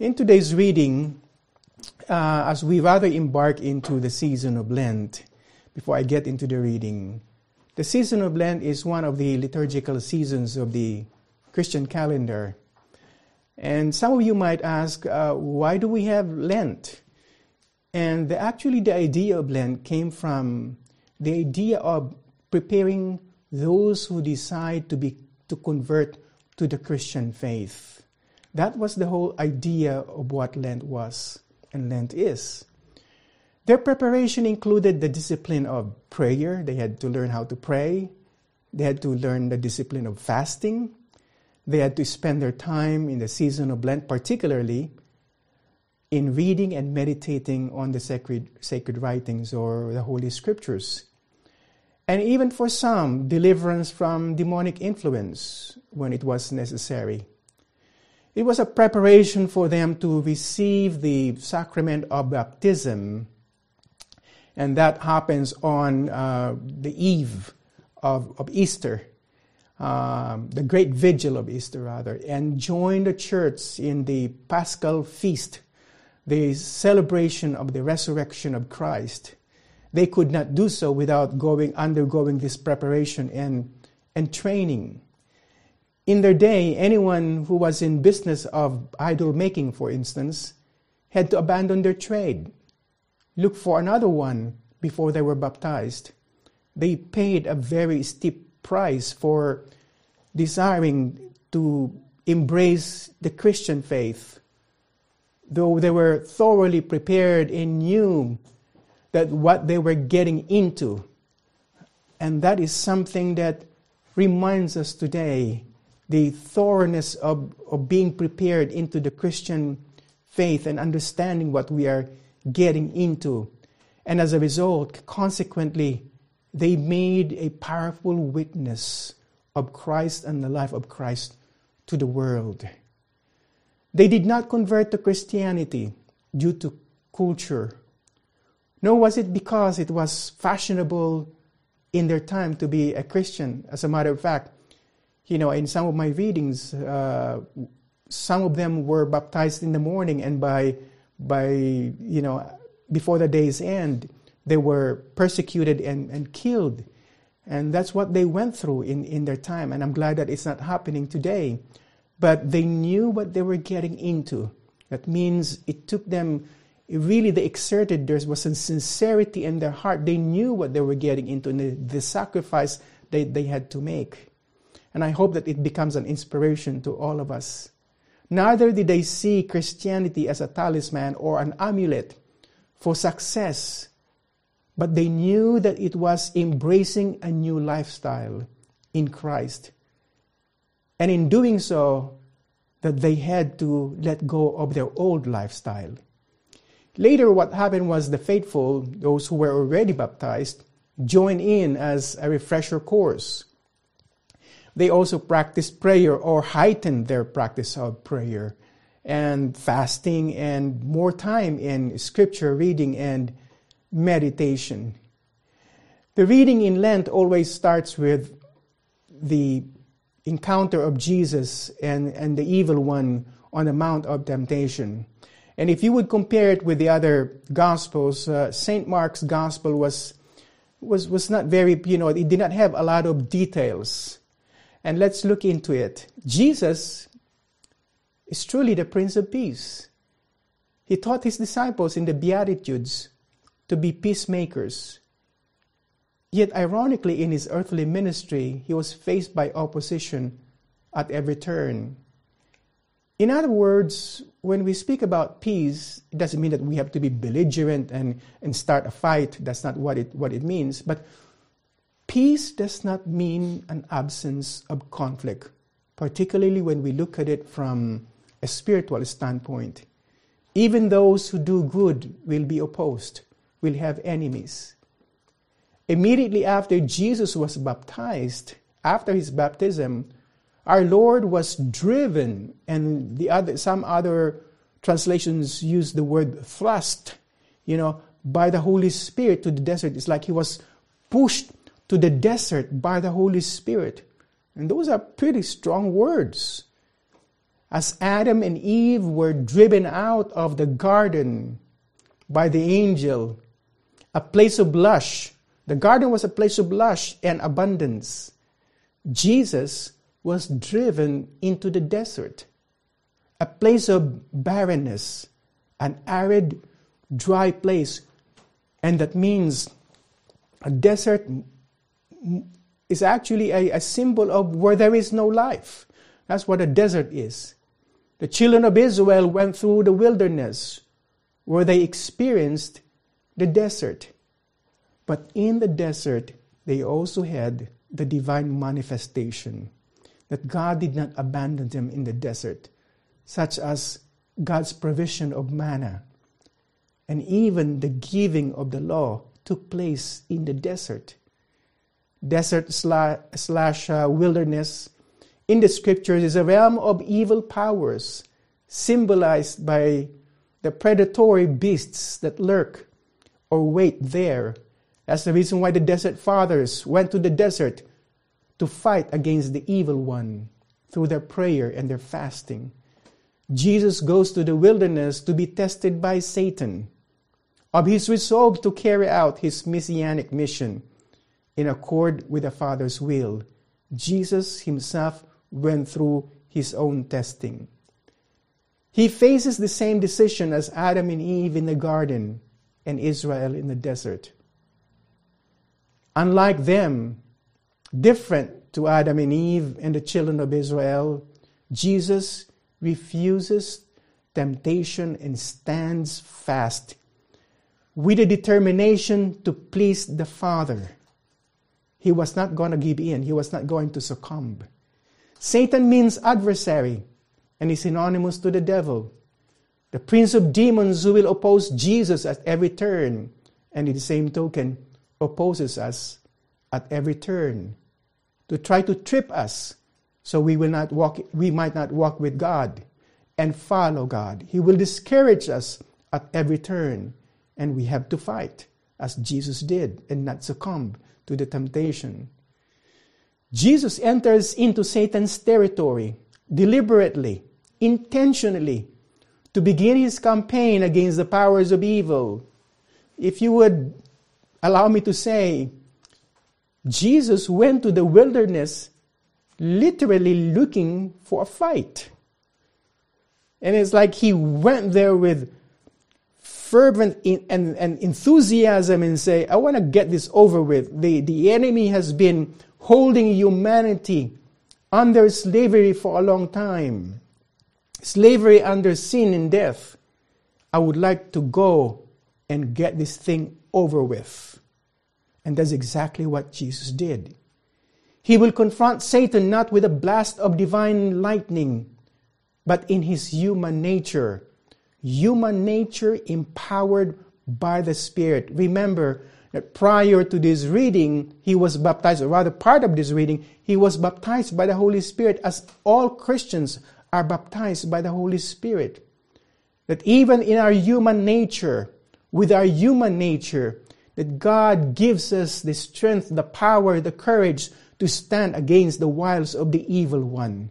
In today's reading, as we rather embark into the season of Lent, before I get into the reading, the season of Lent is one of the liturgical seasons of the Christian calendar. And some of you might ask, why do we have Lent? And actually the idea of Lent came from the idea of preparing those who decide to convert to the Christian faith. That was the whole idea of what Lent was and Lent is. Their preparation included the discipline of prayer. They had to learn how to pray. They had to learn the discipline of fasting. They had to spend their time in the season of Lent, particularly in reading and meditating on the sacred writings or the Holy Scriptures. And even for some, deliverance from demonic influence when it was necessary. It was a preparation for them to receive the sacrament of baptism, and that happens on the eve of Easter, the great vigil of Easter, rather, and join the church in the Paschal feast, the celebration of the resurrection of Christ. They could not do so without undergoing this preparation and training. In their day, anyone who was in business of idol making, for instance, had to abandon their trade, look for another one before they were baptized. They paid a very steep price for desiring to embrace the Christian faith, though they were thoroughly prepared and knew that what they were getting into. And that is something that reminds us today, the thoroughness of being prepared into the Christian faith and understanding what we are getting into. And as a result, consequently, they made a powerful witness of Christ and the life of Christ to the world. They did not convert to Christianity due to culture, nor was it because it was fashionable in their time to be a Christian. As a matter of fact, in some of my readings, some of them were baptized in the morning, and by before the day's end, they were persecuted and killed. And that's what they went through in their time. And I'm glad that it's not happening today. But they knew what they were getting into. That means it took them, really they exerted, there was a sincerity in their heart. They knew what they were getting into and the sacrifice they had to make. And I hope that it becomes an inspiration to all of us. Neither did they see Christianity as a talisman or an amulet for success, but they knew that it was embracing a new lifestyle in Christ. And in doing so, that they had to let go of their old lifestyle. Later, what happened was the faithful, those who were already baptized, joined in as a refresher course. They also practiced prayer or heightened their practice of prayer and fasting and more time in scripture reading and meditation. The reading in Lent always starts with the encounter of Jesus and the evil one on the Mount of Temptation. And if you would compare it with the other Gospels, St. Mark's Gospel was not very, it did not have a lot of details. And let's look into it. Jesus is truly the Prince of Peace. He taught his disciples in the Beatitudes to be peacemakers. Yet ironically, in his earthly ministry, he was faced by opposition at every turn. In other words, when we speak about peace, it doesn't mean that we have to be belligerent and start a fight. That's not what it means. But peace does not mean an absence of conflict, particularly when we look at it from a spiritual standpoint. Even those who do good will be opposed, will have enemies. Immediately after Jesus was baptized, after his baptism, our Lord was driven, and some other translations use the word thrust, by the Holy Spirit to the desert. It's like he was pushed to the desert by the Holy Spirit. And those are pretty strong words. As Adam and Eve were driven out of the garden by the angel, a place of lush. The garden was a place of lush and abundance. Jesus was driven into the desert, a place of barrenness, an arid, dry place. And that means a desert is actually a symbol of where there is no life. That's what a desert is. The children of Israel went through the wilderness where they experienced the desert. But in the desert, they also had the divine manifestation that God did not abandon them in the desert, such as God's provision of manna. And even the giving of the law took place in the desert. Desert slash wilderness in the scriptures is a realm of evil powers, symbolized by the predatory beasts that lurk or wait there. That's the reason why the desert fathers went to the desert to fight against the evil one through their prayer and their fasting. Jesus goes to the wilderness to be tested by Satan of his resolve to carry out his messianic mission in accord with the Father's will. Jesus himself went through his own testing. He faces the same decision as Adam and Eve in the garden and Israel in the desert. Unlike them, different to Adam and Eve and the children of Israel, Jesus refuses temptation and stands fast with a determination to please the Father. He was not going to give in. He was not going to succumb. Satan means adversary and is synonymous to the devil, the prince of demons who will oppose Jesus at every turn, and in the same token opposes us at every turn to try to trip us so we might not walk with God and follow God. He will discourage us at every turn, and we have to fight as Jesus did and not succumb to the temptation. Jesus enters into Satan's territory deliberately, intentionally, to begin his campaign against the powers of evil. If you would allow me to say, Jesus went to the wilderness literally looking for a fight. And it's like he went there with fervent and enthusiasm and say, I want to get this over with. The enemy has been holding humanity under slavery for a long time. Slavery under sin and death. I would like to go and get this thing over with. And that's exactly what Jesus did. He will confront Satan not with a blast of divine lightning, but in his human nature. Human nature empowered by the Spirit. Remember that prior to this reading, he was baptized, or rather part of this reading, he was baptized by the Holy Spirit, as all Christians are baptized by the Holy Spirit. That even in our human nature, with our human nature, that God gives us the strength, the power, the courage to stand against the wiles of the evil one.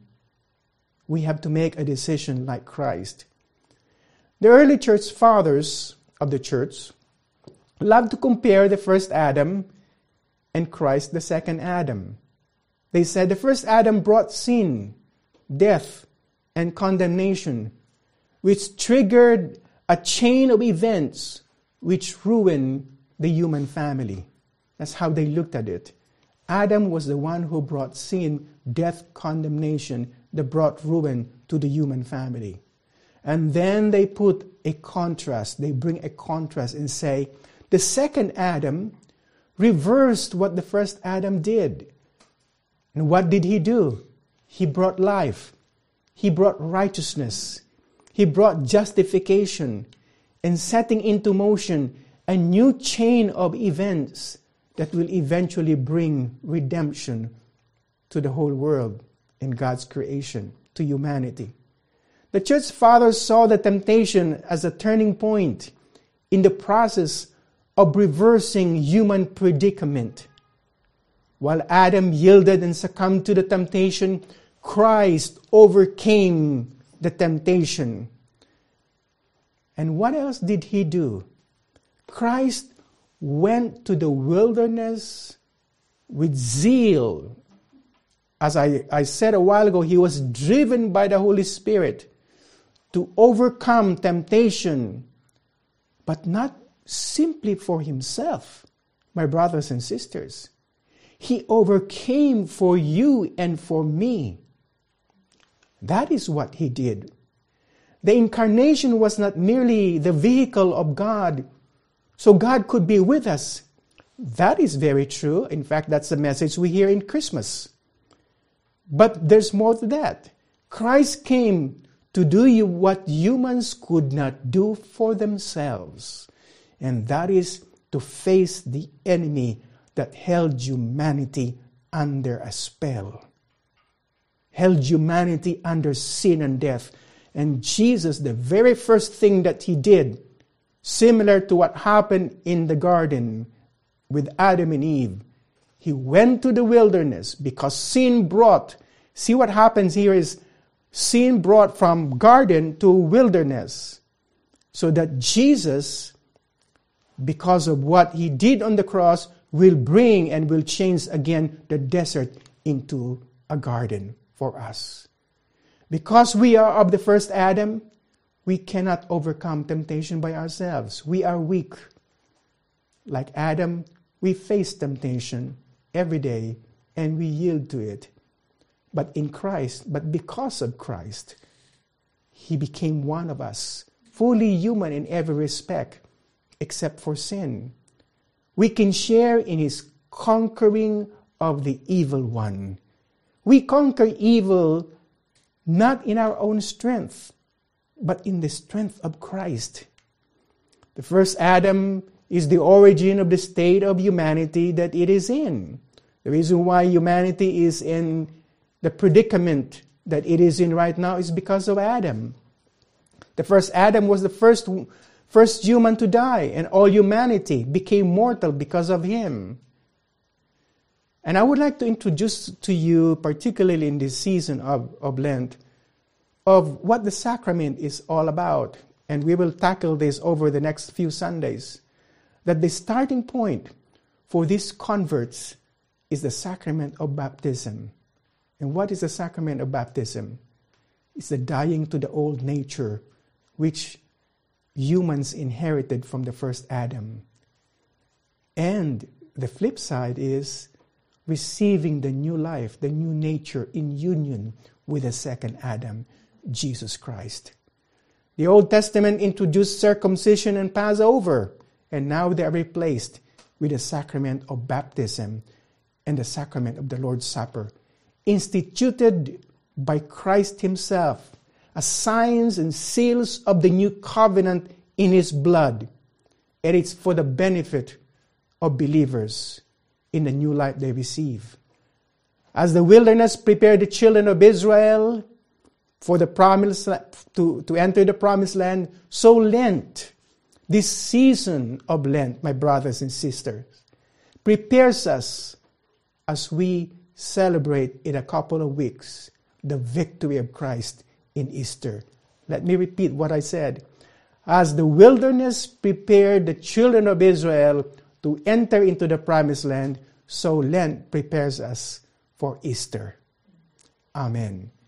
We have to make a decision like Christ. The early church fathers of the church loved to compare the first Adam and Christ, the second Adam. They said the first Adam brought sin, death, and condemnation, which triggered a chain of events which ruined the human family. That's how they looked at it. Adam was the one who brought sin, death, condemnation, that brought ruin to the human family. And then they put a contrast. They bring a contrast and say, the second Adam reversed what the first Adam did. And what did he do? He brought life. He brought righteousness. He brought justification and setting into motion a new chain of events that will eventually bring redemption to the whole world in God's creation, to humanity. The church fathers saw the temptation as a turning point in the process of reversing human predicament. While Adam yielded and succumbed to the temptation, Christ overcame the temptation. And what else did he do? Christ went to the wilderness with zeal. As I said a while ago, he was driven by the Holy Spirit to overcome temptation, but not simply for himself, my brothers and sisters. He overcame for you and for me. That is what he did. The incarnation was not merely the vehicle of God, so God could be with us. That is very true. In fact, that's the message we hear in Christmas. But there's more to that. Christ came to do what humans could not do for themselves. And that is to face the enemy that held humanity under a spell. Held humanity under sin and death. And Jesus, the very first thing that he did, similar to what happened in the garden with Adam and Eve, he went to the wilderness because sin brought, see what happens here is sin brought from garden to wilderness. So that Jesus, because of what he did on the cross, will bring and will change again the desert into a garden for us. Because we are of the first Adam, we cannot overcome temptation by ourselves. We are weak. Like Adam, we face temptation every day and we yield to it. But because of Christ, he became one of us, fully human in every respect, except for sin. We can share in his conquering of the evil one. We conquer evil not in our own strength, but in the strength of Christ. The first Adam is the origin of the state of humanity that it is in. The reason why humanity is in the predicament that it is in right now is because of Adam. The first Adam was the first human to die, and all humanity became mortal because of him. And I would like to introduce to you, particularly in this season of Lent, of what the sacrament is all about. And we will tackle this over the next few Sundays. That the starting point for these converts is the sacrament of baptism. And what is the sacrament of baptism? It's the dying to the old nature, which humans inherited from the first Adam. And the flip side is receiving the new life, the new nature in union with the second Adam, Jesus Christ. The Old Testament introduced circumcision and Passover, and now they are replaced with the sacrament of baptism and the sacrament of the Lord's Supper, instituted by Christ himself as signs and seals of the new covenant in his blood. And it's for the benefit of believers in the new life they receive. As the wilderness prepared the children of Israel for the promise to enter the promised land, so Lent, this season of Lent, my brothers and sisters, prepares us as we celebrate in a couple of weeks the victory of Christ in Easter. Let me repeat what I said. As the wilderness prepared the children of Israel to enter into the promised land, so Lent prepares us for Easter. Amen.